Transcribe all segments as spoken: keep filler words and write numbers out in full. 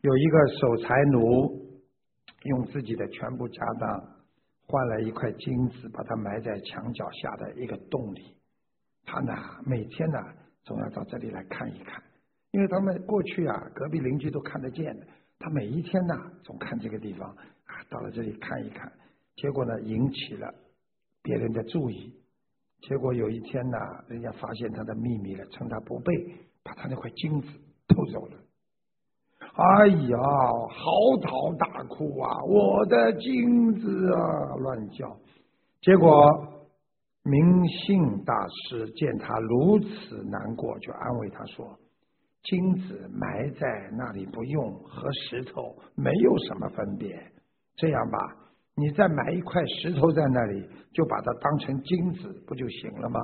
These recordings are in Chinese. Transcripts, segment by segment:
有一个守财奴用自己的全部家当换了一块金子，把它埋在墙角下的一个洞里。他呢每天呢总要到这里来看一看，因为他们过去啊隔壁邻居都看得见的，他每一天呢总看这个地方啊，到了这里看一看，结果呢引起了别人的注意。结果有一天呢，人家发现他的秘密了，趁他不备，把他那块金子偷走了。哎呀，嚎啕大哭啊，我的金子啊，乱叫。结果明信大师见他如此难过，就安慰他说，金子埋在那里不用，和石头没有什么分别。这样吧，你再买一块石头在那里，就把它当成金子，不就行了吗？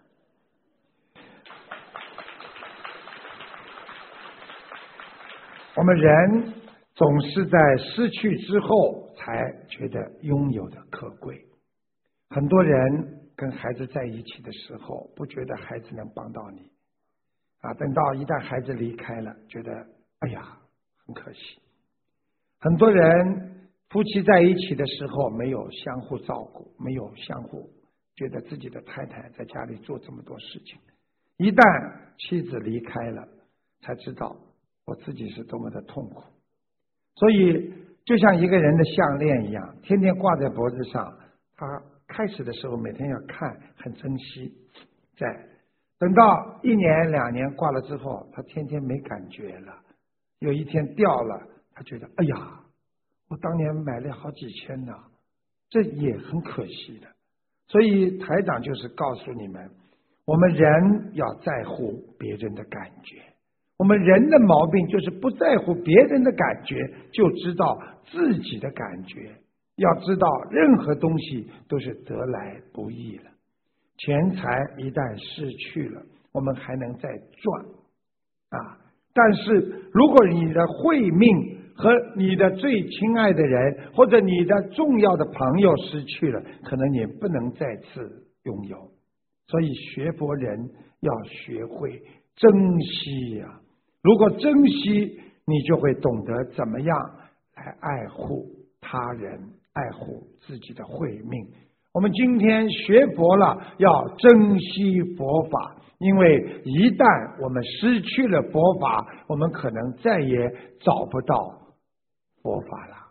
我们人总是在失去之后才觉得拥有的可贵。很多人跟孩子在一起的时候，不觉得孩子能帮到你啊，等到一旦孩子离开了，觉得哎呀很可惜。很多人夫妻在一起的时候没有相互照顾，没有相互觉得自己的太太在家里做这么多事情，一旦妻子离开了，才知道我自己是多么的痛苦。所以就像一个人的项链一样，天天挂在脖子上，他开始的时候每天要看，很珍惜，在等到一年两年挂了之后，他天天没感觉了，有一天掉了，他觉得哎呀，我当年买了好几千呢，这也很可惜的。所以台长就是告诉你们，我们人要在乎别人的感觉，我们人的毛病就是不在乎别人的感觉，就知道自己的感觉。要知道任何东西都是得来不易了，钱财一旦失去了，我们还能再赚啊！但是如果你的慧命和你的最亲爱的人或者你的重要的朋友失去了，可能你不能再次拥有。所以学佛人要学会珍惜呀、啊！如果珍惜，你就会懂得怎么样来爱护他人，爱护自己的慧命。我们今天学佛了，要珍惜佛法，因为一旦我们失去了佛法，我们可能再也找不到佛法了。